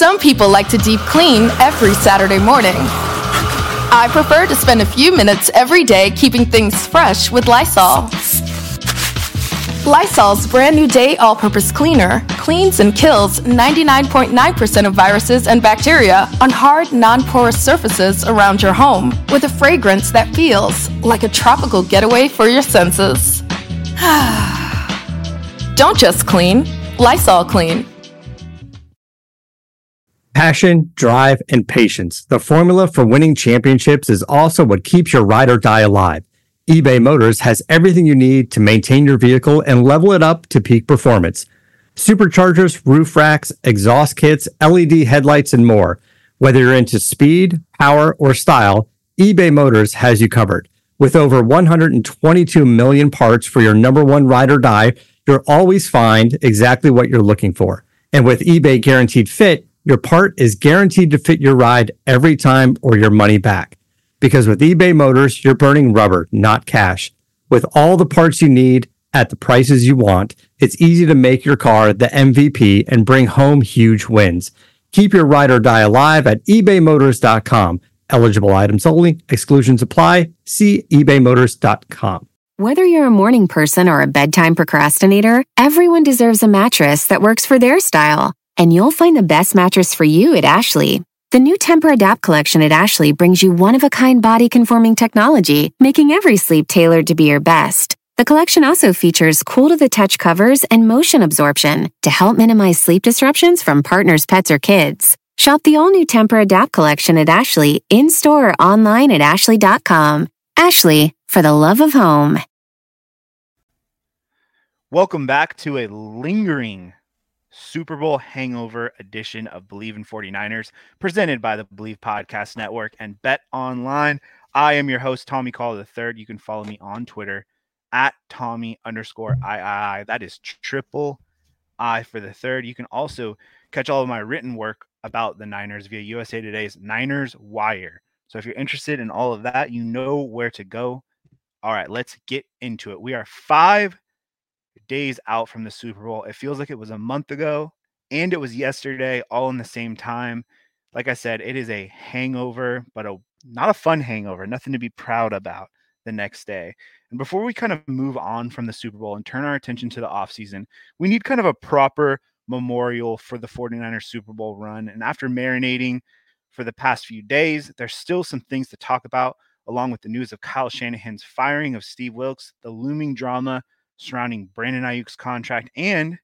Some people like to deep clean every Saturday morning. I prefer to spend a few minutes every day keeping things fresh with Lysol. Lysol's brand new Day All-Purpose Cleaner cleans and kills 99.9% of viruses and bacteria on hard, non-porous surfaces around your home with a fragrance that feels like a tropical getaway for your senses. Don't just clean, Lysol clean. Passion, drive, and patience. The formula for winning championships is also what keeps your ride or die alive. eBay Motors has everything you need to maintain your vehicle and level it up to peak performance. Superchargers, roof racks, exhaust kits, LED headlights, and more. Whether you're into speed, power, or style, eBay Motors has you covered. With over 122 million parts for your number one ride or die, you'll always find exactly what you're looking for. And with eBay Guaranteed Fit, your part is guaranteed to fit your ride every time or your money back. Because with eBay Motors, you're burning rubber, not cash. With all the parts you need at the prices you want, it's easy to make your car the MVP and bring home huge wins. Keep your ride or die alive at ebaymotors.com. Eligible items only. Exclusions apply. See ebaymotors.com. Whether you're a morning person or a bedtime procrastinator, everyone deserves a mattress that works for their style. And you'll find the best mattress for you at Ashley. The new Tempur-Adapt collection at Ashley brings you one-of-a-kind body-conforming technology, making every sleep tailored to be your best. The collection also features cool-to-the-touch covers and motion absorption to help minimize sleep disruptions from partners, pets, or kids. Shop the all-new Tempur-Adapt collection at Ashley, in-store or online at ashley.com. Ashley, for the love of home. Welcome back to a lingering Super Bowl hangover edition of Believe in 49ers, presented by the Believe Podcast Network and Bet Online. I am your host, Tommy Call III. You can follow me on Twitter at Tommy_III. That is triple I for the third. You can also catch all of my written work about the Niners via USA Today's Niners Wire. So if you're interested in all of that, you know where to go. All right, let's get into it. We are 5 days out from the Super Bowl. It feels like it was a month ago and it was yesterday, all in the same time. Like I said, it is a hangover, but not a fun hangover, nothing to be proud about the next day. And before we kind of move on from the Super Bowl and turn our attention to the offseason, we need kind of a proper memorial for the 49ers Super Bowl run. And after marinating for the past few days, there's still some things to talk about, along with the news of Kyle Shanahan's firing of Steve Wilks, the looming drama surrounding Brandon Ayuk's contract, and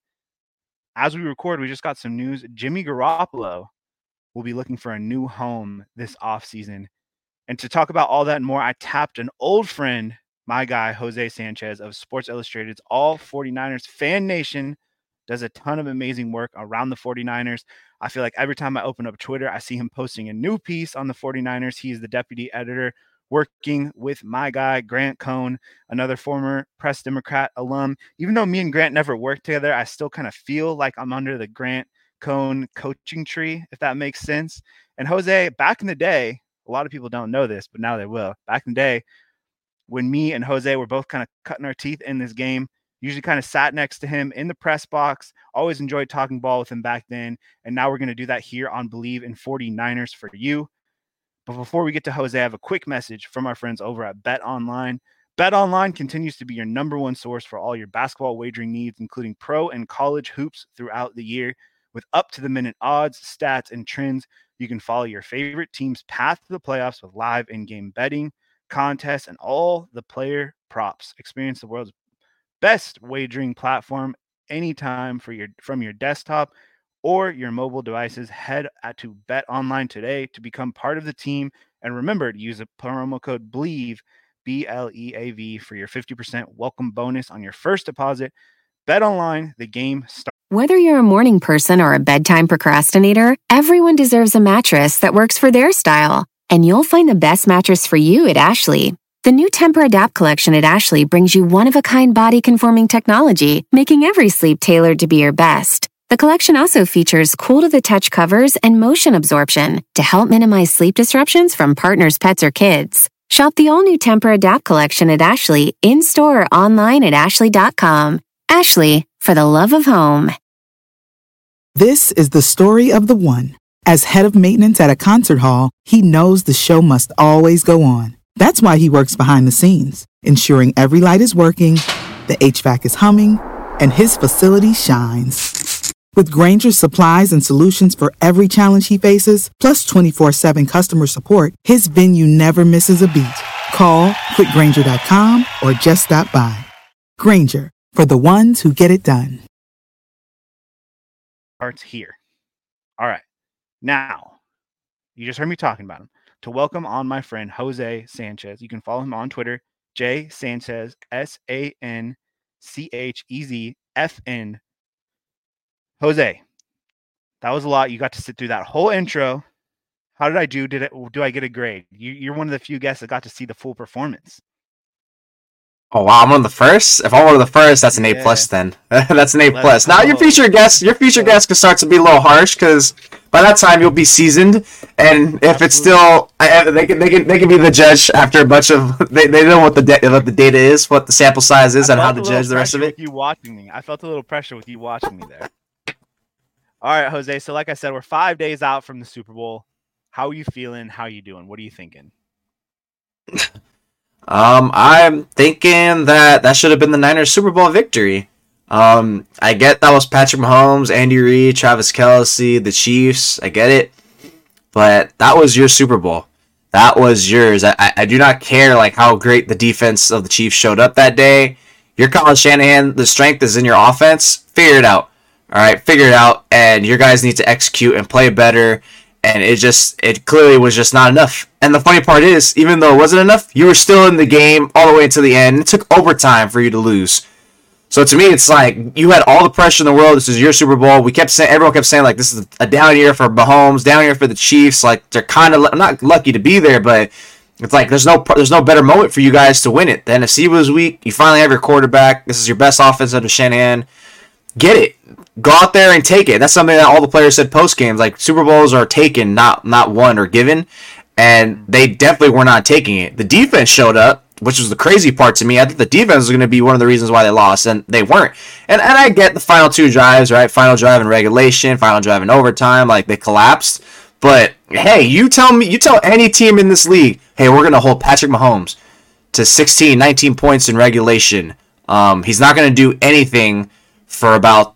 as we record, we just got some news. Jimmy Garoppolo will be looking for a new home this offseason. And to talk about all that and more, I tapped an old friend, my guy, Jose Sanchez of Sports Illustrated's All 49ers Fan Nation. Does a ton of amazing work around the 49ers. I feel like every time I open up Twitter, I see him posting a new piece on the 49ers. He's the deputy editor, working with my guy, Grant Cohn, another former Press Democrat alum. Even though me and Grant never worked together, I still kind of feel like I'm under the Grant Cohn coaching tree, if that makes sense. And Jose, back in the day, a lot of people don't know this, but now they will. Back in the day, when me and Jose were both kind of cutting our teeth in this game, usually kind of sat next to him in the press box, always enjoyed talking ball with him back then. And now we're going to do that here on Believe in 49ers for you. But before we get to Jose, I have a quick message from our friends over at Bet Online. Bet Online continues to be your number one source for all your basketball wagering needs, including pro and college hoops throughout the year. With up-to-the-minute odds, stats, and trends, you can follow your favorite team's path to the playoffs with live in-game betting, contests, and all the player props. Experience the world's best wagering platform anytime from your desktop or your mobile devices. Head to Bet Online today to become part of the team. And remember to use a promo code BLEAV, BLEAV, for your 50% welcome bonus on your first deposit. Bet Online, the game starts. Whether you're a morning person or a bedtime procrastinator, everyone deserves a mattress that works for their style. And you'll find the best mattress for you at Ashley. The new Tempur-Adapt collection at Ashley brings you one-of-a-kind body-conforming technology, making every sleep tailored to be your best. The collection also features cool-to-the-touch covers and motion absorption to help minimize sleep disruptions from partners, pets, or kids. Shop the all-new Tempur-Adapt collection at Ashley, in-store or online at ashley.com. Ashley, for the love of home. This is the story of the one. As head of maintenance at a concert hall, he knows the show must always go on. That's why he works behind the scenes, ensuring every light is working, the HVAC is humming, and his facility shines. With Grainger's supplies and solutions for every challenge he faces, plus 24/7 customer support, his venue never misses a beat. Call quickgrainger.com or just stop by. Grainger, for the ones who get it done. Starts here. All right. Now, you just heard me talking about him. To welcome on my friend Jose Sanchez. You can follow him on Twitter, J Sanchez, SANCHEZFN. Jose, that was a lot. You got to sit through that whole intro. How did I do? Do I get a grade? You're one of the few guests that got to see the full performance. Oh wow, I'm one of the first. If I'm one of the first, that's an A plus. Then that's an A plus. Now your featured guest can start to be a little harsh because by that time you'll be seasoned, and if it's still, they can be the judge after a bunch of they know what the data is, what the sample size is, and how to judge the rest of it. You watching me, I felt a little pressure with you watching me there. All right, Jose. So like I said, we're 5 days out from the Super Bowl. How are you feeling? How are you doing? What are you thinking? I'm thinking that should have been the Niners Super Bowl victory. I get that was Patrick Mahomes, Andy Reid, Travis Kelce, the Chiefs. I get it, but that was your Super Bowl. That was yours. I do not care like how great the defense of the Chiefs showed up that day. You're Kyle Shanahan. The strength is in your offense. Figure it out. All right, figure it out, and your guys need to execute and play better. And it clearly was just not enough. And the funny part is, even though it wasn't enough, you were still in the game all the way to the end. It took overtime for you to lose. So to me, it's like you had all the pressure in the world. This is your Super Bowl. Everyone kept saying like this is a down year for Mahomes, down year for the Chiefs. Like they're kind of not lucky to be there, but it's like there's no better moment for you guys to win it. The NFC was weak. You finally have your quarterback. This is your best offense under Shanahan. Get it. Go out there and take it. That's something that all the players said post games. Like Super Bowls are taken, not won or given, and they definitely were not taking it. The defense showed up, which was the crazy part to me. I think the defense was going to be one of the reasons why they lost, and they weren't. And I get the final two drives, right? Final drive in regulation, final drive in overtime, like they collapsed. But hey, you tell any team in this league, hey, we're going to hold Patrick Mahomes to 16, 19 points in regulation. He's not going to do anything for about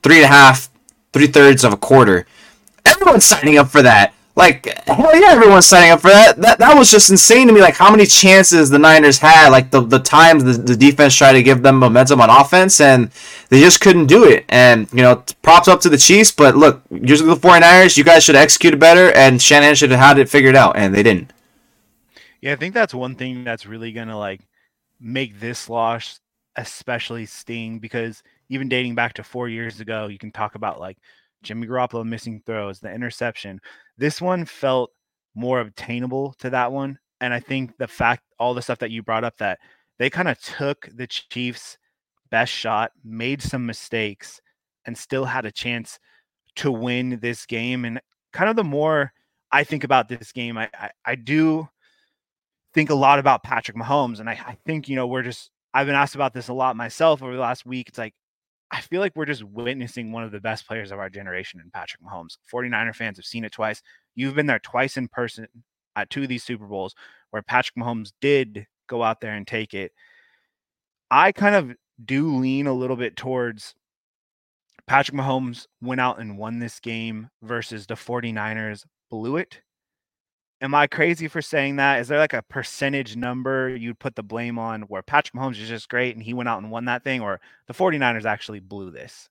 3.5 of a quarter. Everyone's signing up for that. Like, hell yeah, everyone's signing up for that. That was just insane to me, like how many chances the Niners had, like the times the defense tried to give them momentum on offense, and they just couldn't do it. And, props up to the Chiefs, but look, usually the 49ers, you guys should have executed better, and Shanahan should have had it figured out, and they didn't. Yeah, I think that's one thing that's really going to, like, make this loss especially sting, because even dating back to 4 years ago, you can talk about like Jimmy Garoppolo missing throws, the interception. This one felt more obtainable to that one. And I think all the stuff that you brought up, that they kind of took the Chiefs' best shot, made some mistakes, and still had a chance to win this game. And kind of the more I think about this game, I do think a lot about Patrick Mahomes. And I think, I've been asked about this a lot myself over the last week. It's like, I feel like we're just witnessing one of the best players of our generation in Patrick Mahomes. 49er fans have seen it twice. You've been there twice in person at 2 of these Super Bowls where Patrick Mahomes did go out there and take it. I kind of do lean a little bit towards Patrick Mahomes went out and won this game versus the 49ers blew it. Am I crazy for saying that? Is there like a percentage number you'd put the blame on where Patrick Mahomes is just great and he went out and won that thing, or the 49ers actually blew this?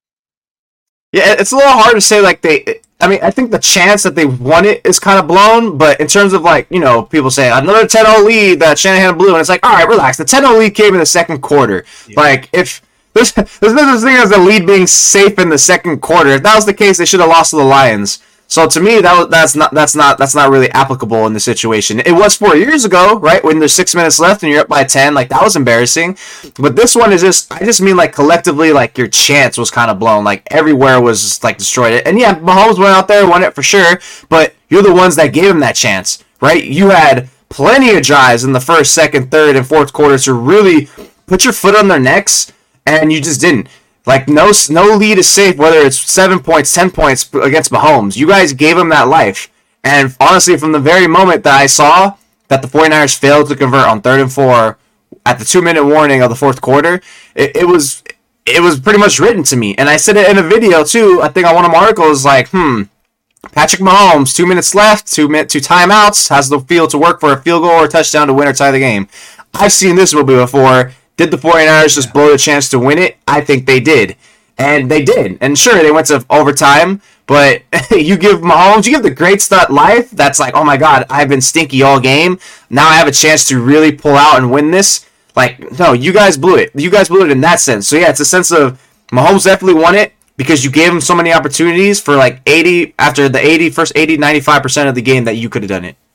Yeah, it's a little hard to say like I think the chance that they won it is kind of blown, but in terms of like, people say another 10-0 lead that Shanahan blew, and it's like, all right, relax. The 10-0 lead came in the second quarter. Yeah. Like if there's no such thing as a lead being safe in the second quarter. If that was the case, they should have lost to the Lions. So to me, that's not really applicable in the situation. It was 4 years ago, right? When there's 6 minutes left and you're up by 10, like that was embarrassing. But this one is I just mean like collectively, like your chance was kind of blown. Like everywhere was just, like destroyed it. And yeah, Mahomes went out there, won it for sure. But you're the ones that gave him that chance, right? You had plenty of drives in the first, second, third, and fourth quarters to really put your foot on their necks, and you just didn't. Like, no lead is safe, whether it's 7 points, 10 points against Mahomes. You guys gave him that life. And honestly, from the very moment that I saw that the 49ers failed to convert on 3rd and 4 at the 2-minute warning of the fourth quarter, it was pretty much written to me. And I said it in a video, too. I think on one of my articles, like, Patrick Mahomes, 2 minutes left, two timeouts, has the field to work for a field goal or a touchdown to win or tie the game. I've seen this movie before. Did the 49ers just blow the chance to win it? I think they did. And they did. And sure, they went to overtime, but you give Mahomes, you give the great start life, that's like, oh my God, I've been stinky all game. Now I have a chance to really pull out and win this. Like, no, you guys blew it. You guys blew it in that sense. So yeah, it's a sense of Mahomes definitely won it because you gave him so many opportunities for like 80, after the first 80, 95% of the game that you could have done it.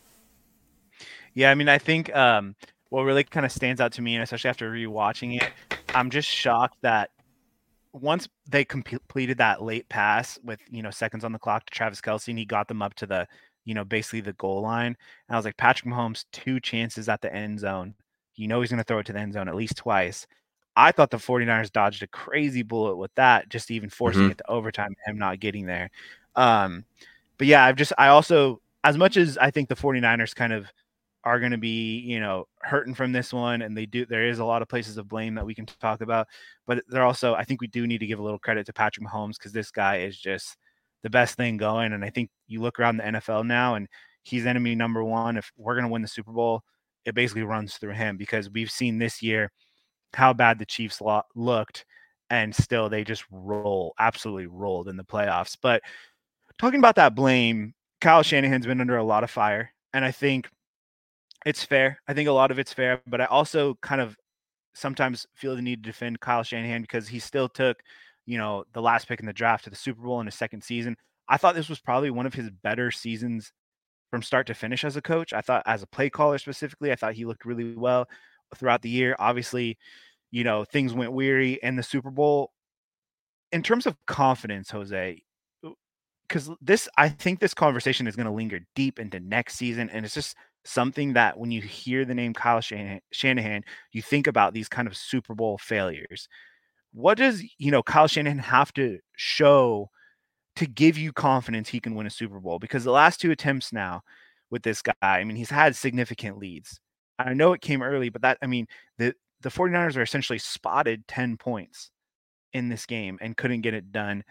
Yeah, I mean, I think what really kind of stands out to me, and especially after rewatching it, I'm just shocked that once they completed that late pass with, seconds on the clock to Travis Kelce, and he got them up to the, basically the goal line. And I was like, Patrick Mahomes, 2 chances at the end zone. He's going to throw it to the end zone at least twice. I thought the 49ers dodged a crazy bullet with that, just even forcing it to overtime, him not getting there. But yeah, I also, as much as I think the 49ers kind of are going to be, hurting from this one, and there is a lot of places of blame that we can talk about, but they're also, I think we do need to give a little credit to Patrick Mahomes, because this guy is just the best thing going. And I think you look around the NFL now, and he's enemy number one. If we're going to win the Super Bowl, it basically runs through him, because we've seen this year how bad the Chiefs looked, and still they just absolutely rolled in the playoffs. But talking about that blame, Kyle Shanahan's been under a lot of fire, and I think it's fair. I think a lot of it's fair, but I also kind of sometimes feel the need to defend Kyle Shanahan, because he still took, the last pick in the draft to the Super Bowl in his second season. I thought this was probably one of his better seasons from start to finish as a coach. I thought, as a play caller specifically, I thought he looked really well throughout the year. Obviously, things went weary in the Super Bowl. In terms of confidence, Jose, because I think this conversation is going to linger deep into next season, and it's just something that when you hear the name Kyle Shanahan, you think about these kind of Super Bowl failures. What does, Kyle Shanahan have to show to give you confidence he can win a Super Bowl? Because the last 2 attempts now with this guy, I mean, he's had significant leads. I know it came early, but the 49ers are essentially spotted 10 points in this game and couldn't get it done.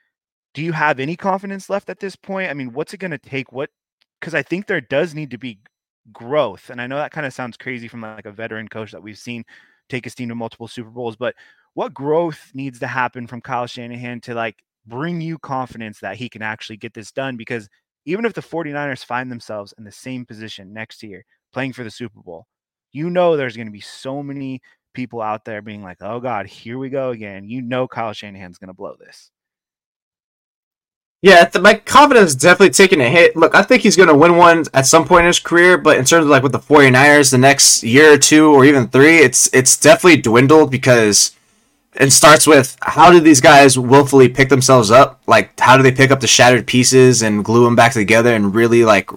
Do you have any confidence left at this point? I mean, what's it going to take? Because I think there does need to be growth. And I know that kind of sounds crazy from like a veteran coach that we've seen take his team to multiple Super Bowls, but what growth needs to happen from Kyle Shanahan to like bring you confidence that he can actually get this done? Because even if the 49ers find themselves in the same position next year playing for the Super Bowl, there's going to be so many people out there being like, oh God, here we go again. Kyle Shanahan's going to blow this. Yeah, my confidence is definitely taking a hit. Look, I think he's going to win one at some point in his career, but in terms of like with the 49ers, the next year or 2 or even 3, it's definitely dwindled, because it starts with, how do these guys willfully pick themselves up? Like, how do they pick up the shattered pieces and glue them back together and really like,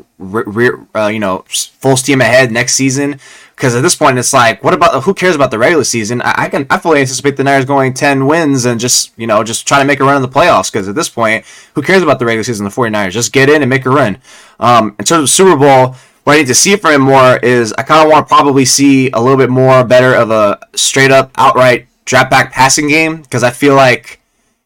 full steam ahead next season? Because at this point, it's like, who cares about the regular season? I fully anticipate the Niners going 10 wins and just trying to make a run in the playoffs. Because at this point, who cares about the regular season? The 49ers just get in and make a run. In terms of Super Bowl, what I need to see from him more is, I kind of want to probably see a little bit more better of a straight up outright drop back passing game, because I feel like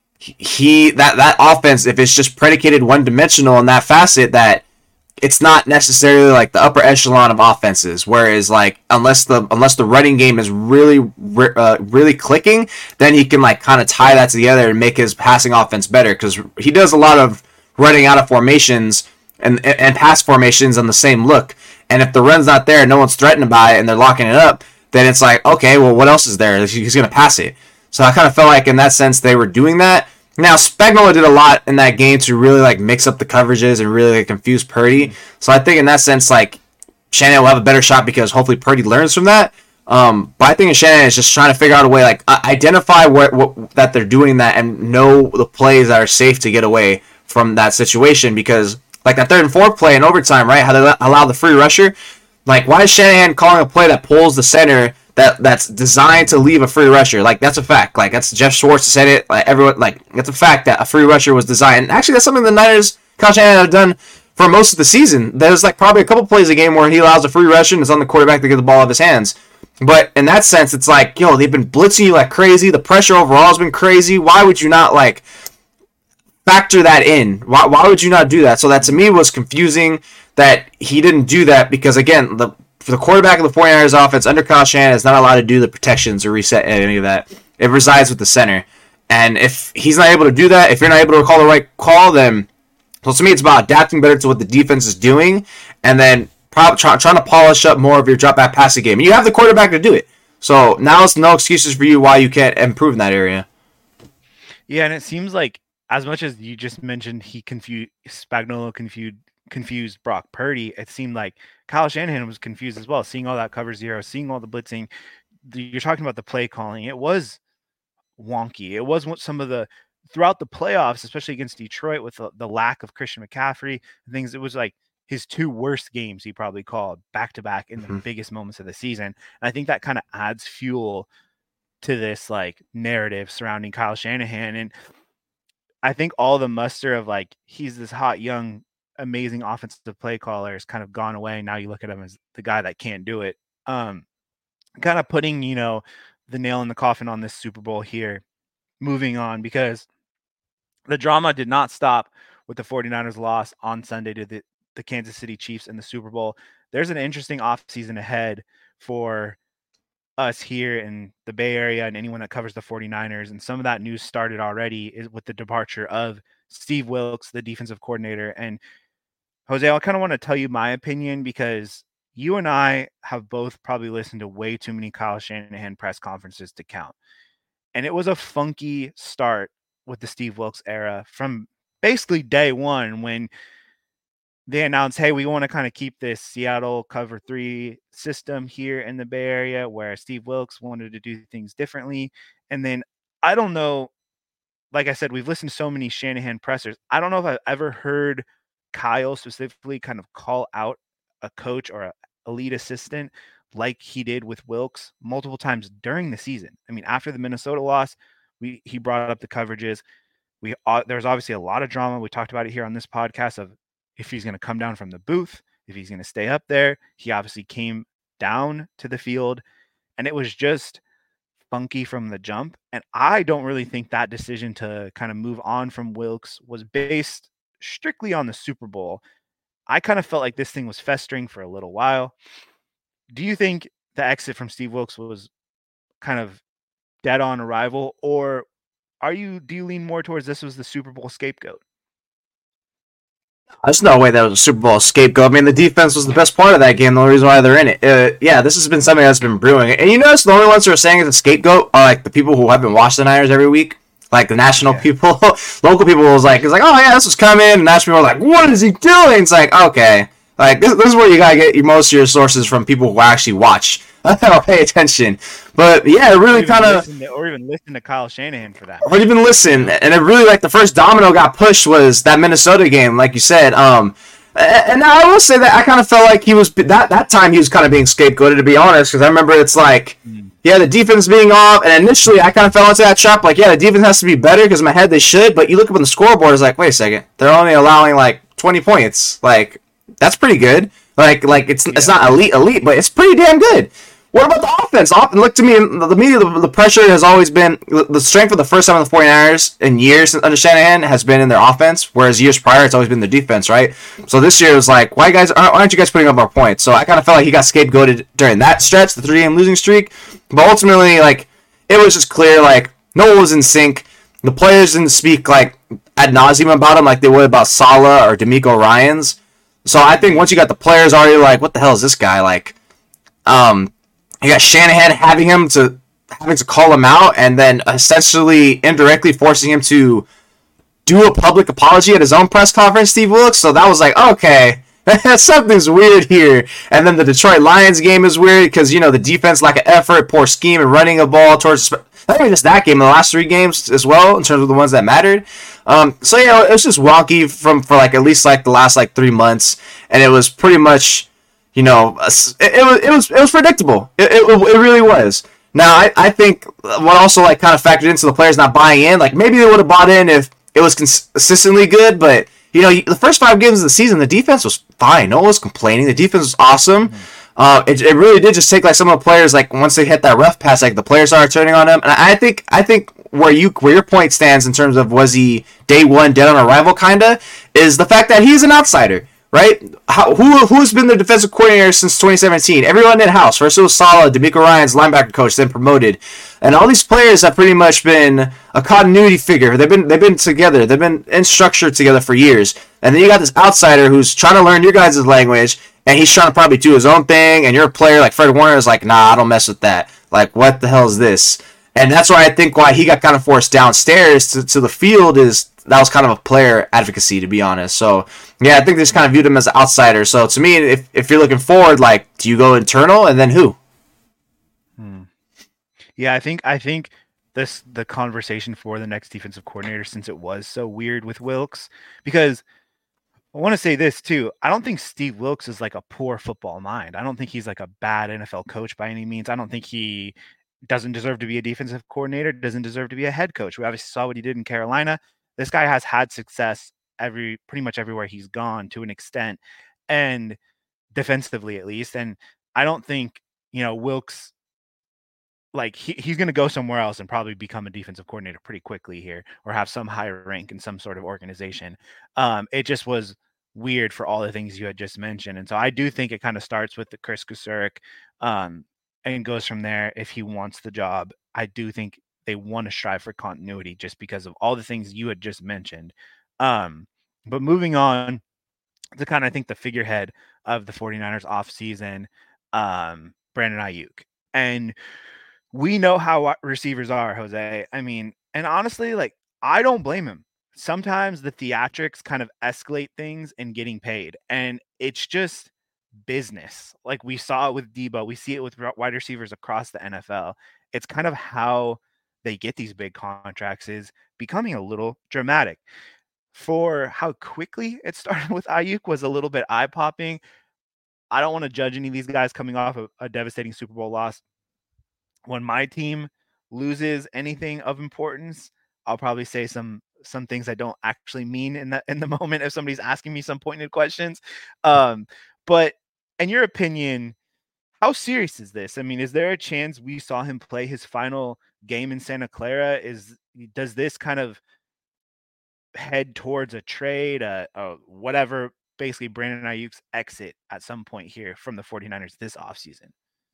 that offense, if it's just predicated one dimensional in that facet, that it's not necessarily like the upper echelon of offenses. Whereas like unless the running game is really clicking, then he can like kind of tie that together and make his passing offense better, because he does a lot of running out of formations and pass formations on the same look. And if the run's not there, no one's threatened by it, and they're locking it up, then it's like, okay, well, what else is there? He's going to pass it. So I kind of felt like in that sense they were doing that. Now, Spagnuolo did a lot in that game to really like mix up the coverages and really like, confuse Purdy. So I think in that sense, like, Shanahan will have a better shot because hopefully Purdy learns from that. But I think Shanahan is just trying to figure out a way, like, identify what that they're doing that and know the plays that are safe to get away from that situation. Because like that 3rd and 4th play in overtime, right? How they allow the free rusher. Like, why is Shanahan calling a play that pulls the center that's designed to leave a free rusher. Like, that's a fact. Like, that's Jeff Schwartz said it. Like, everyone, like, it's a fact that a free rusher was designed. And actually, that's something the Niners, Kyle Shanahan, have done for most of the season. There's like probably a couple plays a game where he allows a free rusher and it's on the quarterback to get the ball out of his hands. But in that sense, it's like, yo, they've been blitzing you like crazy. The pressure overall has been crazy. Why would you not like factor that in? Why would you not do that? So that to me was confusing that he didn't do that because, again, for the quarterback of the 49ers offense under Kyle Shanahan is not allowed to do the protections or reset any of that. It resides with the center. And if he's not able to do that, if you're not able to call the right call, then so to me it's about adapting better to what the defense is doing and then trying to polish up more of your drop back passing game. And you have the quarterback to do it. So now it's no excuses for you why you can't improve in that area. Yeah, and it seems like as much as you just mentioned Spagnuolo confused Brock Purdy, it seemed like Kyle Shanahan was confused as well, seeing all that cover zero, seeing all the blitzing. You're talking about the play calling. It was wonky. It was what some of the throughout the playoffs, especially against Detroit with the lack of Christian McCaffrey and things, it was like his two worst games he probably called back-to-back in the biggest moments of the season. And I think that kind of adds fuel to this like narrative surrounding Kyle Shanahan. And I think all the muster of like, he's this hot, young, amazing offensive play caller has kind of gone away. Now you look at him as the guy that can't do it. Kind of putting, the nail in the coffin on this Super Bowl here, moving on, because the drama did not stop with the 49ers loss on Sunday to the Kansas City Chiefs in the Super Bowl. There's an interesting offseason ahead for us here in the Bay Area and anyone that covers the 49ers. And some of that news started already with the departure of Steve Wilks, the defensive coordinator. And Jose, I kind of want to tell you my opinion because you and I have both probably listened to way too many Kyle Shanahan press conferences to count. And it was a funky start with the Steve Wilks era from basically day one when they announced, hey, we want to kind of keep this Seattle cover 3 system here in the Bay Area, where Steve Wilks wanted to do things differently. And then I don't know, like I said, we've listened to so many Shanahan pressers. I don't know if I've ever heard Kyle specifically kind of call out a coach or an elite assistant like he did with Wilks multiple times during the season. I mean, after the Minnesota loss, he brought up the coverages. There's obviously a lot of drama. We talked about it here on this podcast of if he's going to come down from the booth, if he's going to stay up there. He obviously came down to the field, and it was just funky from the jump. And I don't really think that decision to kind of move on from Wilks was based strictly on the Super Bowl. I kind of felt like this thing was festering for a little while. Do you think the exit from Steve Wilks was kind of dead on arrival, or do you lean more towards this was the Super Bowl scapegoat? There's no way that was a Super Bowl scapegoat. I mean, the defense was the best part of that game. The only reason why they're in it. Yeah, this has been something that's been brewing. And you notice the only ones who are saying it's a scapegoat are like the people who haven't watched the Niners every week. Like the national people, local people was like, oh yeah, this was coming. And national people were like, what is he doing? It's like, okay. Like, this is where you gotta get most of your sources from people who actually watch or pay attention. But yeah, it really kind of... Or even listen to Kyle Shanahan for that. Or even listen. And it really, like, the first domino got pushed was that Minnesota game, like you said. And I will say that I kind of felt like he was... That time he was kind of being scapegoated, to be honest, because I remember it's like... Yeah, the defense being off, and initially I kind of fell into that trap, like, yeah, the defense has to be better, because in my head they should, but you look up on the scoreboard, it's like, wait a second, they're only allowing, like, 20 points. Like... That's pretty good. Like it's not elite, but it's pretty damn good. What about the offense? Look, to me, the pressure has always been the strength of the first time of the 49ers in years under Shanahan has been in their offense, whereas years prior it's always been their defense, right? So this year it was like, why aren't you guys putting up more points? So I kind of felt like he got scapegoated during that stretch, the 3-game losing streak. But ultimately, like, it was just clear, like, no one was in sync. The players didn't speak like ad nauseum about him like they would about Saleh or DeMeco Ryans. So I think once you got the players already like, what the hell is this guy? Like, you got Shanahan having to call him out and then essentially indirectly forcing him to do a public apology at his own press conference, Steve Wilks. So that was like, okay, something's weird here. And then the Detroit Lions game is weird because, the defense lack of effort, poor scheme, and running a ball towards... Not even just that game, the last 3 games as well, in terms of the ones that mattered. So it was just wonky for like at least like the last like 3 months, and it was pretty much, it was predictable. It really was. Now, I think what also like kind of factored into the players not buying in, like maybe they would have bought in if it was consistently good, but the first 5 games of the season, the defense was fine. No one was complaining. The defense was awesome. It really did just take like some of the players, like once they hit that rough patch, like the players started turning on them. And I think where your point stands in terms of was he day one dead on arrival kinda is the fact that he's an outsider. Right? Who's been the defensive coordinator since 2017? Everyone in-house. First it was Saleh, D'Amico Ryan's linebacker coach, then promoted. And all these players have pretty much been a continuity figure. They've been together. They've been in structure together for years. And then you got this outsider who's trying to learn your guys' language, and he's trying to probably do his own thing, and you're a player like Fred Warner is like, nah, I don't mess with that. Like, what the hell is this? And that's why I think why he got kind of forced downstairs to the field is that was kind of a player advocacy, to be honest. So, yeah, I think they just kind of viewed him as an outsider. So, to me, if you're looking forward, like, do you go internal and then who? Yeah, I think the conversation for the next defensive coordinator, since it was so weird with Wilks, because I want to say this too. I don't think Steve Wilks is like a poor football mind. I don't think he's like a bad NFL coach by any means. I don't think he doesn't deserve to be a defensive coordinator, doesn't deserve to be a head coach. We obviously saw what he did in Carolina. This guy has had success pretty much everywhere he's gone to an extent, and defensively at least. And I don't think, Wilks, like he's going to go somewhere else and probably become a defensive coordinator pretty quickly here, or have some higher rank in some sort of organization. It just was weird for all the things you had just mentioned. And so I do think it kind of starts with the Chris Kucerek, and goes from there. If he wants the job, I do think they want to strive for continuity just because of all the things you had just mentioned. But moving on to kind of, I think, the figurehead of the 49ers offseason, Brandon Ayuk. And we know how receivers are, Jose. I mean, and honestly, like, I don't blame him. Sometimes the theatrics kind of escalate things in getting paid, and it's just business. Like we saw it with Debo, we see it with wide receivers across the NFL. It's kind of how they get these big contracts is becoming a little dramatic. For how quickly it started with Ayuk was a little bit eye-popping. I don't want to judge any of these guys coming off of a devastating Super Bowl loss. When my team loses anything of importance, I'll probably say some things I don't actually mean in the moment if somebody's asking me some pointed questions. But in your opinion, how serious is this? I mean, is there a chance we saw him play his final game in Santa Clara? Does this kind of head towards a trade, whatever, basically Brandon Ayuk's exit at some point here from the 49ers this offseason?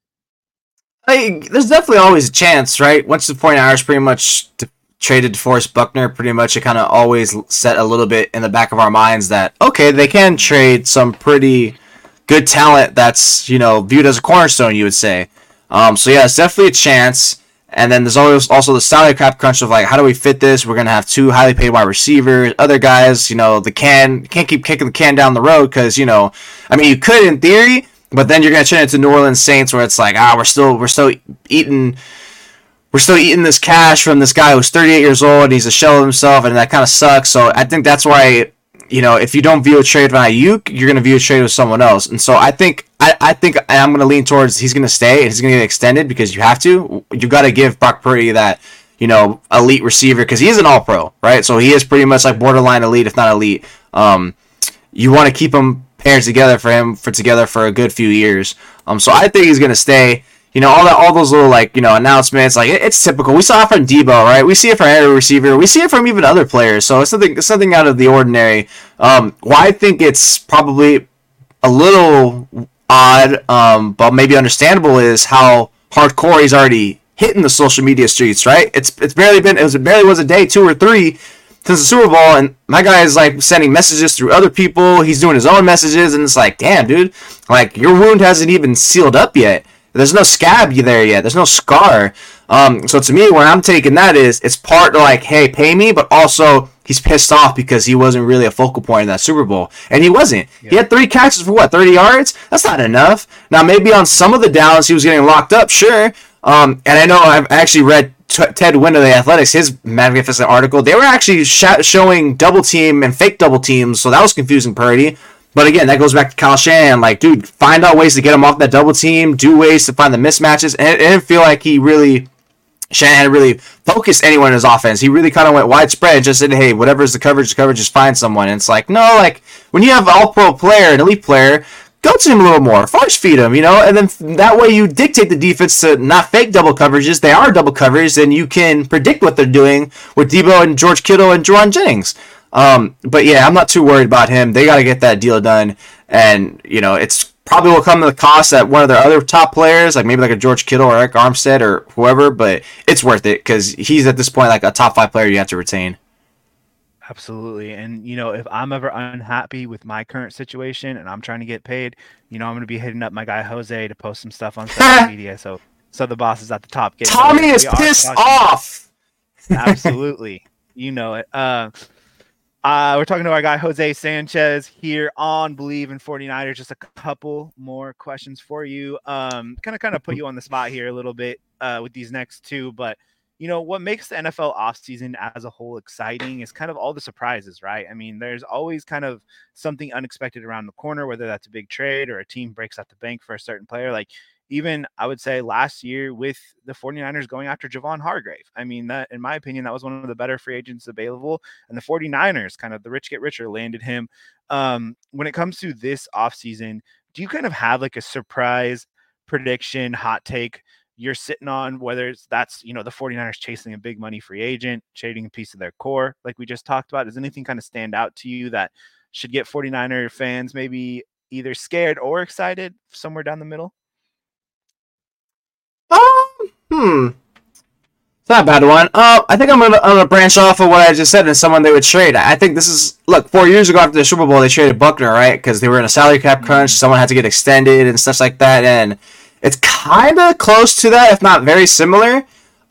There's definitely always a chance, right? Once the 49ers pretty much traded DeForest Buckner, pretty much it kind of always set a little bit in the back of our minds that, okay, they can trade some pretty good talent that's, viewed as a cornerstone, you would say. So yeah, it's definitely a chance. And then there's always also the salary cap crunch of like, how do we fit this? We're going to have 2 highly paid wide receivers. Other guys, you can't keep kicking the can down the road because, you could in theory, but then you're going to turn it into New Orleans Saints where it's like, we're still eating this cash from this guy who's 38 years old and he's a shell of himself, and that kind of sucks. So I think that's why, if you don't view a trade with Ayuk, you're going to view a trade with someone else. And so I think I'm going to lean towards he's going to stay and he's going to get extended because you have to. You've got to give Brock Purdy that, elite receiver because he is an all-pro, right? So he is pretty much like borderline elite, if not elite. You want to keep him paired together for a good few years. So I think he's going to stay. All those little announcements, it's typical. We saw it from Debo, right? We see it from every receiver. We see it from even other players. So it's something out of the ordinary. Why I think it's probably a little odd, but maybe understandable is how hardcore he's already hitting the social media streets, right? It barely was a day, 2 or 3 since the Super Bowl, and my guy is sending messages through other people. He's doing his own messages, and it's like, damn, dude, your wound hasn't even sealed up yet. There's no scab there yet. There's no scar. So to me, where I'm taking that is, it's part of hey, pay me, but also he's pissed off because he wasn't really a focal point in that Super Bowl. And he wasn't. Yeah. He had 3 catches for 30 yards? That's not enough. Now, maybe on some of the downs he was getting locked up, sure. And I know I've actually read Ted Wynn of The Athletics, his magnificent article. They were actually showing double team and fake double teams, so that was confusing Purdy. But again, that goes back to Kyle Shanahan. Like, dude, find out ways to get him off that double team, do ways to find the mismatches. And it didn't feel like Shanahan really focused anyone in his offense. He really kind of went widespread and just said, hey, whatever's the coverage, just find someone. And it's like, no, like, when you have an all-pro player, an elite player, go to him a little more, force feed him, and then that way you dictate the defense to not fake double coverages. They are double coverages, and you can predict what they're doing with Debo and George Kittle and Jauan Jennings. But yeah, I'm not too worried about him. They got to get that deal done, and it's probably will come to the cost at one of their other top players, like maybe like a George Kittle or Eric Armstead or whoever. But it's worth it because he's at this point like a top 5 player you have to retain. Absolutely. And, if I'm ever unhappy with my current situation and I'm trying to get paid, I'm going to be hitting up my guy Jose to post some stuff on social media. So the boss is at the top. Tommy is pissed off. Absolutely. You know it. We're talking to our guy Jose Sanchez here on Believe in 49ers. Just a couple more questions for you. Kind of put you on the spot here a little bit with these next two, but what makes the NFL offseason as a whole exciting is kind of all the surprises, right? I mean, there's always kind of something unexpected around the corner, whether that's a big trade or a team breaks out the bank for a certain player. Like even I would say last year with the 49ers going after Javon Hargrave. I mean, that, in my opinion, that was one of the better free agents available. And the 49ers, kind of the rich get richer, landed him. When it comes to this offseason, do you kind of have like a surprise prediction, hot take you're sitting on, whether that's the 49ers chasing a big money free agent, trading a piece of their core, like we just talked about? Does anything kind of stand out to you that should get 49er fans maybe either scared or excited, somewhere down the middle? It's not a bad one. I think I'm gonna branch off of what I just said and someone they would trade. I think this is, look, 4 years ago after the Super Bowl, they traded Buckner, right? Because they were in a salary cap crunch. Someone had to get extended and stuff like that. And it's kind of close to that, if not very similar.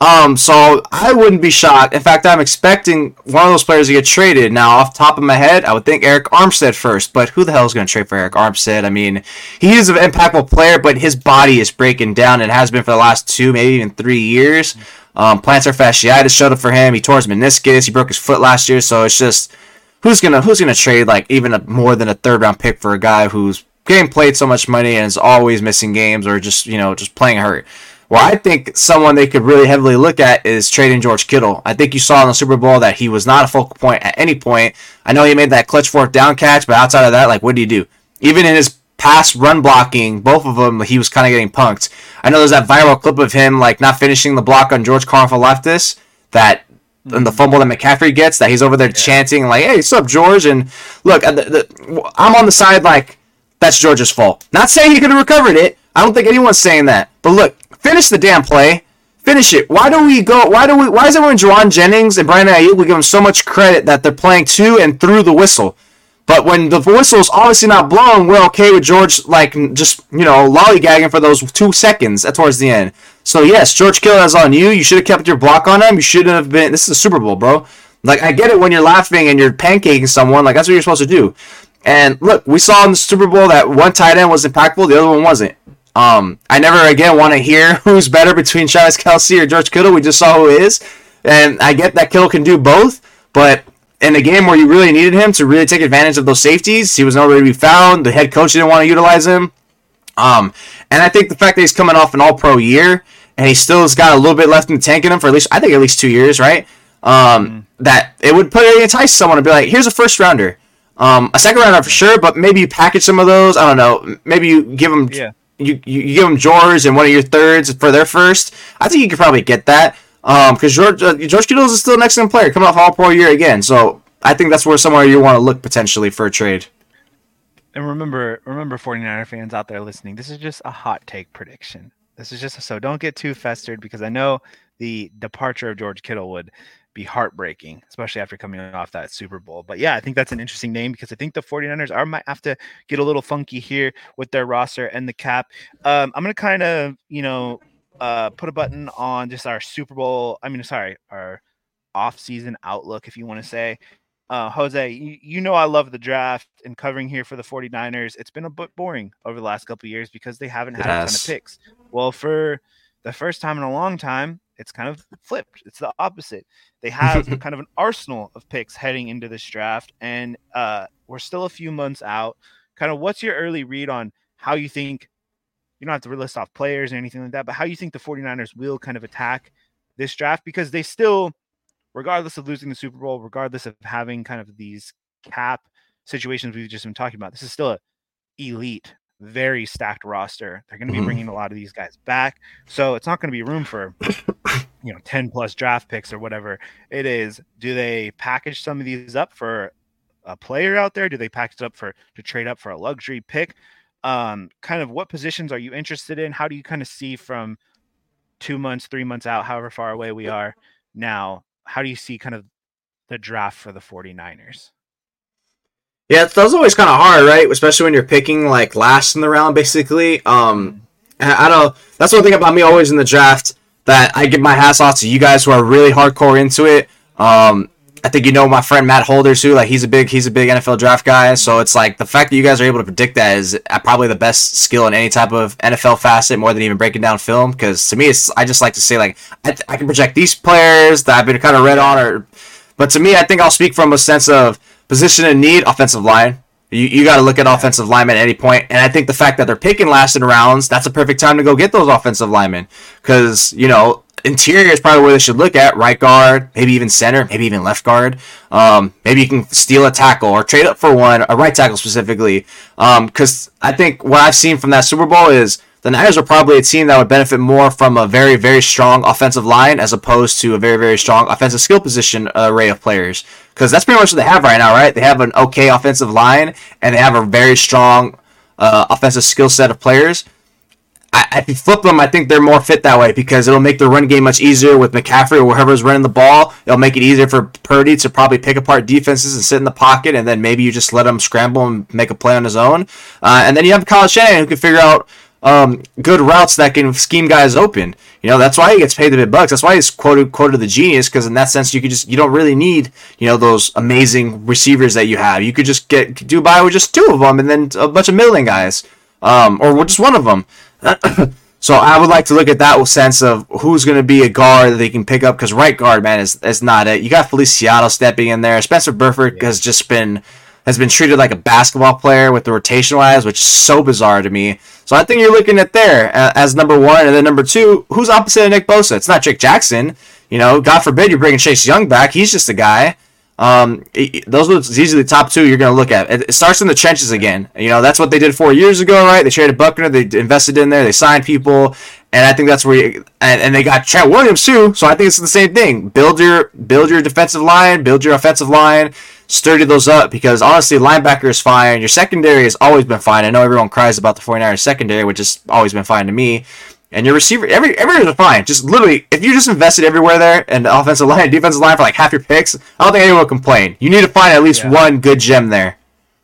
So I wouldn't be shocked. In fact, I'm expecting one of those players to get traded. Now, off the top of my head, I would think Eric Armstead first. But who the hell is going to trade for Eric Armstead? I mean, he is an impactful player, but his body is breaking down and has been for the last 2, maybe even 3 years. Plantar fasciitis showed up for him. He tore his meniscus. He broke his foot last year. So it's just, who's gonna trade like even more than a 3rd round pick for a guy who's getting played so much money and is always missing games or just playing hurt? Well, I think someone they could really heavily look at is trading George Kittle. I think you saw in the Super Bowl that he was not a focal point at any point. I know he made that clutch 4th down catch, but outside of that, like, what do you do? Even in his pass run blocking, both of them, he was kind of getting punked. I know there's that viral clip of him like not finishing the block on George Karlaftis, that and the fumble that McCaffrey gets, that he's over there chanting like, "Hey, what's up, George?" And look, I'm on the side like that's George's fault. Not saying he could have recovered it. I don't think anyone's saying that. But look, finish the damn play. Finish it. Why is everyone Jauan Jennings and Brandon Ayuk, we give them so much credit that they're playing to and through the whistle? But when the whistle's obviously not blown, we're okay with George, like, just, lollygagging for those 2 seconds towards the end. So, yes, George Kittle is on you. You should have kept your block on him. You shouldn't have been. This is a Super Bowl, bro. Like, I get it when you're laughing and you're pancaking someone. Like, that's what you're supposed to do. And, look, we saw in the Super Bowl that one tight end was impactful, the other one wasn't. I never, again, want to hear who's better between Travis Kelce or George Kittle. We just saw who is. And I get that Kittle can do both, but in a game where you really needed him to really take advantage of those safeties, he was nowhere to be found. The head coach didn't want to utilize him. And I think the fact that he's coming off an all-pro year and he still has got a little bit left in the tank in him for at least 2 years, right? That it would entice someone to be like, here's a first rounder. A second rounder for sure, but maybe you package some of those. I don't know. Maybe you give them you give them George and one of your thirds for their first. I think you could probably get that. Because George Kittle is still an excellent player, coming off all-pro year again. So I think that's somewhere you want to look potentially for a trade. And remember 49er fans out there listening, this is just a hot take prediction. This is just so don't get too festered, because I know the departure of George Kittle would be heartbreaking, especially after coming off that Super Bowl. But yeah, I think that's an interesting name, because I think the 49ers might have to get a little funky here with their roster and the cap. I'm going to kind of, put a button on just our our off-season outlook, if you want to say. Jose, I love the draft and covering here for the 49ers. It's been a bit boring over the last couple of years because they haven't had a ton of picks. Well, for the first time in a long time, it's kind of flipped. It's the opposite. They have kind of an arsenal of picks heading into this draft, and we're still a few months out. kind of what's your early read on how you think, you don't have to list off players or anything like that, but how you think the 49ers will kind of attack this draft? Because they still, regardless of losing the Super Bowl, regardless of having kind of these cap situations we've just been talking about, this is still a elite, very stacked roster. They're going to be bringing a lot of these guys back. So it's not going to be room for, 10 plus draft picks or whatever it is. Do they package some of these up for a player out there? Do they package it up to trade up for a luxury pick? Kind of what positions are you interested in? How do you kind of see from 2 months, 3 months out, however far away we are now, how do you see kind of the draft for the 49ers? Yeah, that's always kind of hard, right? Especially when you're picking like last in the round, basically. I don't. That's one thing about me always in the draft that I give my hats off to you guys who are really hardcore into it. I think my friend Matt Holder too. Like he's a big NFL draft guy. So it's like the fact that you guys are able to predict that is probably the best skill in any type of NFL facet, more than even breaking down film. Because to me, I just like to say like I can project these players that I've been kind of read on, but to me, I think I'll speak from a sense of position and need. Offensive line. You got to look at offensive linemen at any point, and I think the fact that they're picking last in rounds, that's a perfect time to go get those offensive linemen, because interior is probably where they should look at. Right guard, maybe even center, maybe even left guard. Maybe you can steal a tackle or trade up for one, a right tackle specifically. Because I think what I've seen from that Super Bowl is the Niners are probably a team that would benefit more from a very, very strong offensive line as opposed to a very, very strong offensive skill position array of players. Because that's pretty much what they have right now, right? They have an okay offensive line, and they have a very strong offensive skill set of players. If you flip them, I think they're more fit that way because it'll make the run game much easier with McCaffrey or whoever's running the ball. It'll make it easier for Purdy to probably pick apart defenses and sit in the pocket, and then maybe you just let him scramble and make a play on his own. And then you have Kyle Shanahan who can figure out good routes that can scheme guys open. That's why he gets paid the big bucks. That's why he's quoted the genius, because in that sense you don't really need those amazing receivers that you have. You could just do by with just two of them and then a bunch of middling guys, or just one of them. So I would like to look at that sense of who's going to be a guard that they can pick up, because right guard, man, is not it. You got Feliciano stepping in there. Spencer Burford has been treated like a basketball player with the rotational eyes, which is so bizarre to me. So I think you're looking at there as number one, and then number two, who's opposite of Nick Bosa? It's not Jake Jackson. God forbid you're bringing Chase Young back. He's just a guy. Those are usually the top two you're going to look at. It starts in the trenches again. That's what they did 4 years ago, right? They traded Buckner, they invested in there, they signed people, and I think that's where and they got Trent Williams too. So I think it's the same thing. Build your defensive line, build your offensive line, sturdy those up, because honestly, linebacker is fine. Your secondary has always been fine. I know everyone cries about the 49ers secondary, which has always been fine to me. And your receiver, everything is fine. Just literally, if you just invested everywhere there, and the offensive line, defensive line for like half your picks, I don't think anyone will complain. You need to find at least one good gem there.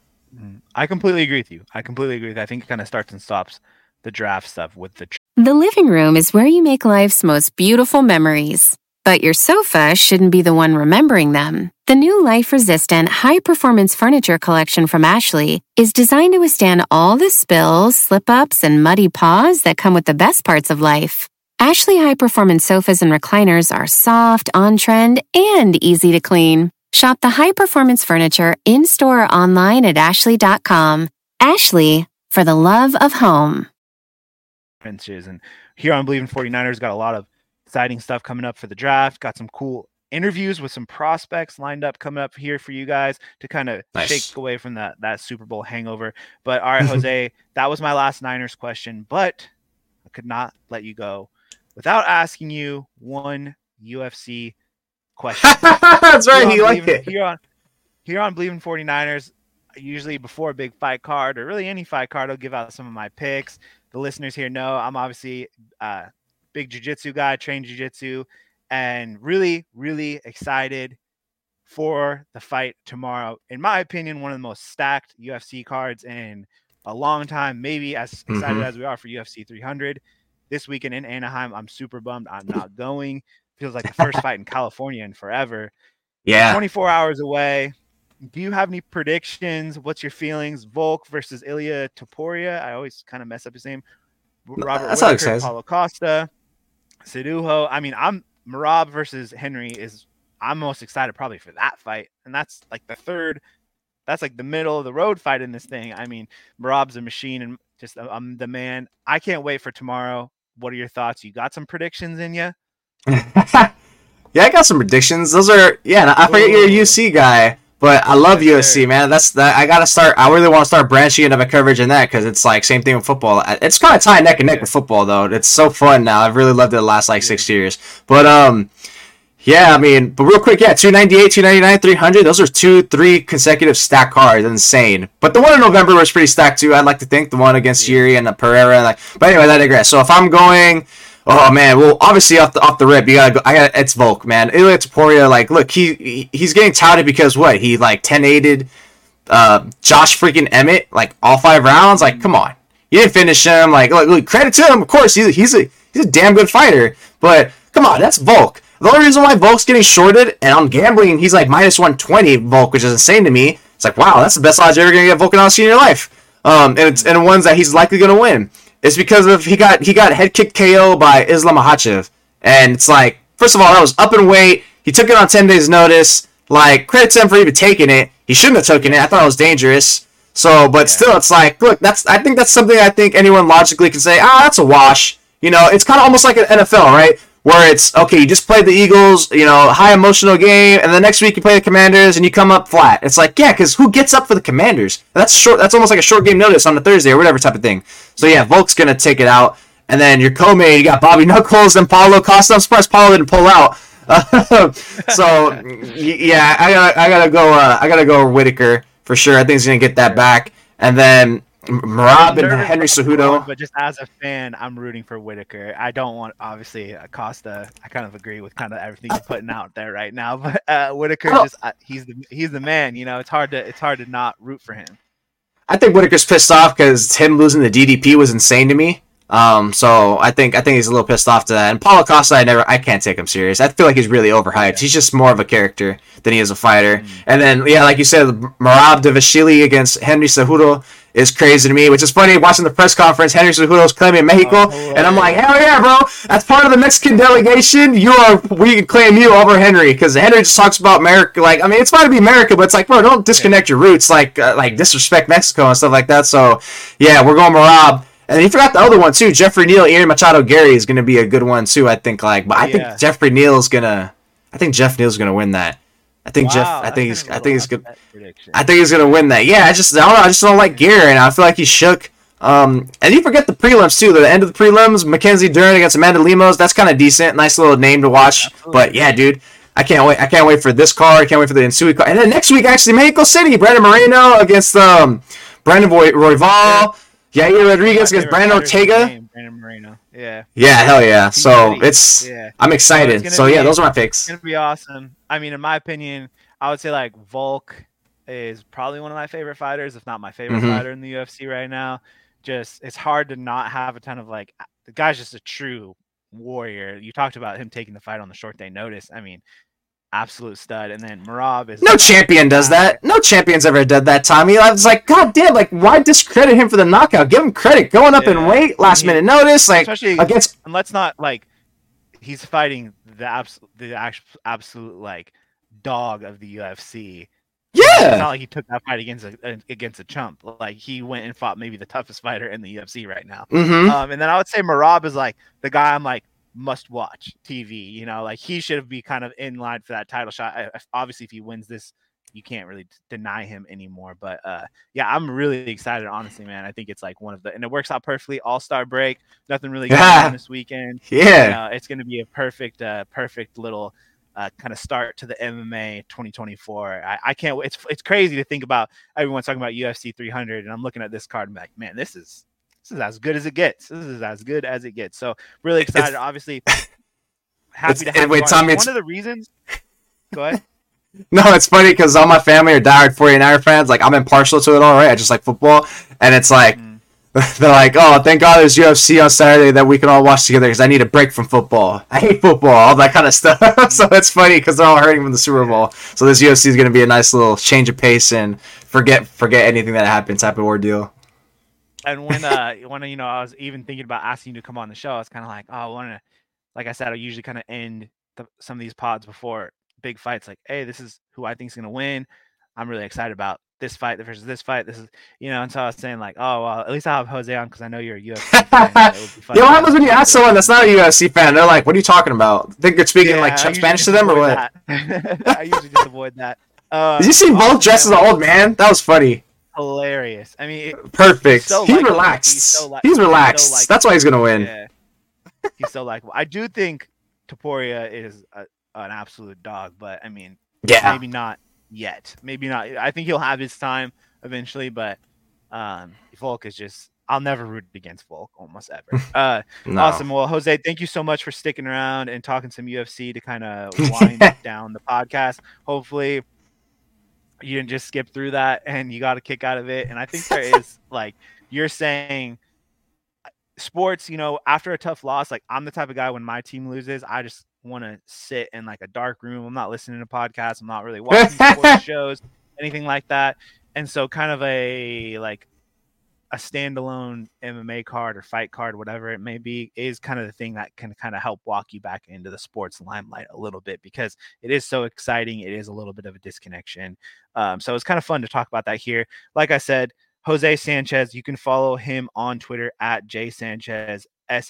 I completely agree with you. I think it kind of starts and stops the draft stuff with the... The living room is where you make life's most beautiful memories. But your sofa shouldn't be the one remembering them. The new life-resistant, high-performance furniture collection from Ashley is designed to withstand all the spills, slip-ups, and muddy paws that come with the best parts of life. Ashley high-performance sofas and recliners are soft, on-trend, and easy to clean. Shop the high-performance furniture in-store or online at ashley.com. Ashley, for the love of home. And here on Believe in 49ers, got a lot of exciting stuff coming up for the draft. Got some cool interviews with some prospects lined up coming up here for you guys to kind of shake away from that Super Bowl hangover. But all right, Jose, that was my last Niners question, but I could not let you go without asking you one UFC question. That's right. You like it. Here on Believe in 49ers, usually before a big fight card or really any fight card, I'll give out some of my picks. The listeners here know I'm obviously big jiu-jitsu guy, trained jiu-jitsu, and really, really excited for the fight tomorrow. In my opinion, one of the most stacked UFC cards in a long time, maybe as excited as we are for UFC 300. This weekend in Anaheim, I'm super bummed I'm not going. Feels like the first fight in California in forever. Yeah. 24 hours away. Do you have any predictions? What's your feelings? Volk versus Ilya Topuria. I always kind of mess up his name. Robert Whittaker, Paulo Costa. Cejudo. I mean, Merab versus Henry I'm most excited probably for that fight, and that's like the third that's like the middle of the road fight in this thing. I mean, Merab's a machine and just the man. I can't wait for tomorrow. What are your thoughts? You got some predictions in you? Yeah, I got some predictions. Those are I forget you're a UC guy, but I love UFC, man. That's that. I gotta start. I really want to start branching into my coverage in that because it's like same thing with football. It's kind of tied neck and neck with football though. It's so fun now. I've really loved it the last like 6 years. But yeah, I mean, but real quick, 298, 299, 300. Those are 2-3 consecutive stack cards. Insane. But the one in November was pretty stacked too. I'd like to think the one against Yuri and Pereira. But anyway, I digress. So if I'm going. Oh man, well obviously off the rip, you gotta go. It's Volk, man. Ilia Topuria, like, look, he's getting touted because what? He like 10-8'd Josh freaking Emmett like all 5 rounds. Like, come on, you didn't finish him. Like, look, credit to him. Of course, he's a damn good fighter. But come on, that's Volk. The only reason why Volk's getting shorted and on gambling, he's like minus 120 Volk, which is insane to me. It's like, wow, that's the best odds you're ever gonna get Volkanovski in your life. And ones that he's likely gonna win. It's because of he got head kick KO by Islam Makhachev, and it's like, first of all, that was up in weight. He took it on 10 days notice. Like, credit to him for even taking it. He shouldn't have taken it. I thought it was dangerous. So, but still, it's like, look, I think that's something I think anyone logically can say, that's a wash. You know, it's kind of almost like an NFL, right? Where it's, okay, you just played the Eagles, you know, high emotional game, and the next week you play the Commanders and you come up flat. It's like, yeah, because who gets up for the Commanders? That's short. That's almost like a short game notice on a Thursday or whatever type of thing. So yeah, Volk's going to take it out. And then your co-main, you got Bobby Knuckles and Paulo Costa. I'm surprised Paulo didn't pull out. So yeah, I gotta go Whitaker for sure. I think he's going to get that back. And then Merab and Henry Cejudo. But just as a fan, I'm rooting for Whitaker. I don't want, obviously, Costa. I kind of agree with kind of everything you're putting out there right now. But Whitaker, he's the man. You know, it's hard to not root for him. I think Whitaker's pissed off because him losing the DDP was insane to me. So I think he's a little pissed off to that. And Paulo Costa, I can't take him serious. I feel like he's really overhyped. Yeah. He's just more of a character than he is a fighter. And then, yeah, like you said, Merab Dvalishvili against Henry Cejudo is crazy to me, which is funny. Watching the press conference, Henry Cejudo's claiming Mexico, and I'm like, hell yeah, bro! That's part of the Mexican delegation. We can claim you over Henry because Henry just talks about America. Like, I mean, it's fine to be America, but it's like, bro, don't disconnect your roots, like disrespect Mexico and stuff like that. So, yeah, we're going Merab. And you forgot the other one too. Jeffrey Neal, Ian Machado Gary is going to be a good one too. I think. But I think Jeff Neal's gonna win that. I think he's good. I think he's gonna win that. Yeah, I just don't like Gary, and I feel like he's shook. And you forget the prelims too. The end of the prelims, Mackenzie Dern against Amanda Lemos. That's kind of decent. Nice little name to watch. Absolutely. But yeah, dude, I can't wait. I can't wait for this card. I can't wait for the Insui card. And then next week, actually, Mexico City, Brandon Moreno against Brandon Royval. Yair Rodriguez against Brandon Ortega. Brandon Moreno. Yeah. Yeah, hell yeah. So I'm excited. So yeah, those are my picks. It's gonna be awesome. I mean, in my opinion, I would say like Volk is probably one of my favorite fighters, if not my favorite fighter in the UFC right now. Just it's hard to not have a ton of like the guy's just a true warrior. You talked about him taking the fight on the short day notice. I mean, absolute stud. And then Merab is no champion does that. No champion's ever done that, Tommy. I was like, God damn, like why discredit him for the knockout? Give him credit. Going up in weight, last minute notice, like especially against. And let's not like he's fighting the absolute like dog of the UFC. Yeah, it's not like he took that fight against a chump. Like he went and fought maybe the toughest fighter in the UFC right now. And then I would say Merab is like the guy I'm like must watch TV. You know, like he should be kind of in line for that title shot. Obviously, if he wins this, you can't really deny him anymore. But yeah, I'm really excited. Honestly, man, I think it's like one of the, and it works out perfectly. All-star break, nothing really going on this weekend. Yeah, it's going to be a perfect little. Kind of start to the MMA 2024. I can't wait. It's crazy to think about everyone talking about UFC 300, and I'm looking at this card and I'm like, man, this is as good as it gets. This is as good as it gets. So really excited. Obviously, happy to have. Wait, Tommy, one of the reasons. Go ahead. No, it's funny because all my family are diehard 49er fans. Like I'm impartial to it all, right? I just like football, and it's like. They're like, oh, thank God there's UFC on Saturday that we can all watch together because I need a break from football. I hate football, all that kind of stuff. So it's funny because they're all hurting from the Super Bowl. So this UFC is going to be a nice little change of pace and forget anything that happened type of ordeal. And when I was even thinking about asking you to come on the show, I was kind of like, oh, I want to, like I said, I usually kind of end some of these pods before big fights. Like, hey, this is who I think is going to win. I'm really excited about this fight versus this fight. This is, and so I was saying like, oh, well, at least I'll have Jose on because I know you're a UFC fan. What happens when you ask someone that's not a UFC fan? They're like, what are you talking about? Think you're speaking like Spanish to them or what? I usually just avoid that. Did you see both dressed as an old man? That was funny. Hilarious. I mean, perfect. He's relaxed. He's relaxed. That's why he's going to win. Yeah. He's so likable. I do think Topuria is an absolute dog, but I mean, maybe not yet. Maybe not. I think he'll have his time eventually, but Volk is just, I'll never root against Volk almost ever. No. Awesome. Well, Jose, thank you so much for sticking around and talking some UFC to kind of wind down the podcast. Hopefully you didn't just skip through that and you got a kick out of it. And I think there is, like you're saying, sports, after a tough loss, like I'm the type of guy when my team loses, I just want to sit in like a dark room. I'm not listening to podcasts. I'm not really watching sports shows, anything like that. And so kind of a standalone MMA card or fight card, whatever it may be, is kind of the thing that can kind of help walk you back into the sports limelight a little bit, because it is so exciting. It is a little bit of a disconnection. So it's kind of fun to talk about that here. Like I said, Jose Sanchez, you can follow him on Twitter at jsanchez,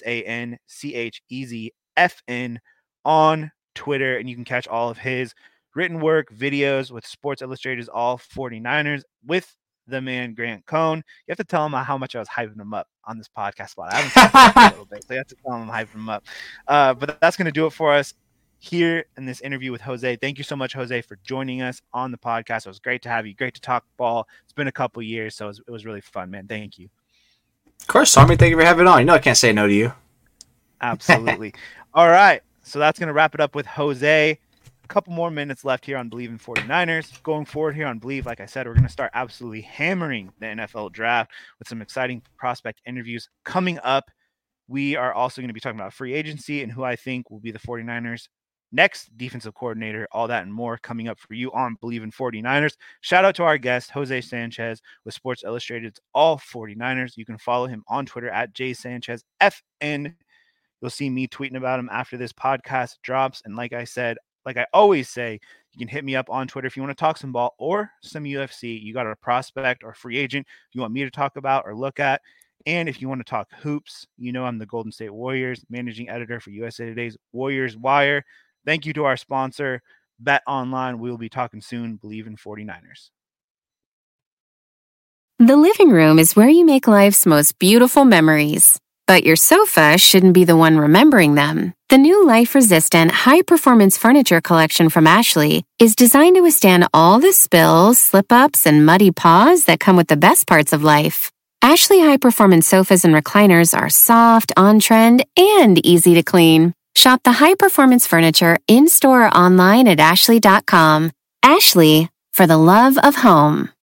SANCHEZFN on Twitter, and you can catch all of his written work, videos with Sports Illustrated's All 49ers with the man Grant Cohn. You have to tell him how much I was hyping him up on this podcast spot. I haven't talked about it a little bit, so you have to tell him I'm hyping him up. But that's going to do it for us here in this interview with Jose. Thank you so much, Jose, for joining us on the podcast. It was great to have you. Great to talk ball. It's been a couple years, so it was really fun, man. Thank you. Of course, Tommy. Thank you for having me on. I can't say no to you. Absolutely. All right. So that's going to wrap it up with Jose. A couple more minutes left here on Believe in 49ers. Going forward here on Believe, like I said, we're going to start absolutely hammering the NFL draft with some exciting prospect interviews coming up. We are also going to be talking about free agency and who I think will be the 49ers next defensive coordinator, all that and more coming up for you on Believe in 49ers. Shout out to our guest, Jose Sanchez with Sports Illustrated's All 49ers. You can follow him on Twitter at jsanchezfn. You'll see me tweeting about him after this podcast drops. And like I said, like I always say, you can hit me up on Twitter if you want to talk some ball or some UFC. You got a prospect or free agent you want me to talk about or look at. And if you want to talk hoops, I'm the Golden State Warriors managing editor for USA Today's Warriors Wire. Thank you to our sponsor, Bet Online. We will be talking soon. Believe in 49ers. The living room is where you make life's most beautiful memories. But your sofa shouldn't be the one remembering them. The new life-resistant, high-performance furniture collection from Ashley is designed to withstand all the spills, slip-ups, and muddy paws that come with the best parts of life. Ashley high-performance sofas and recliners are soft, on-trend, and easy to clean. Shop the high-performance furniture in-store or online at ashley.com. Ashley, for the love of home.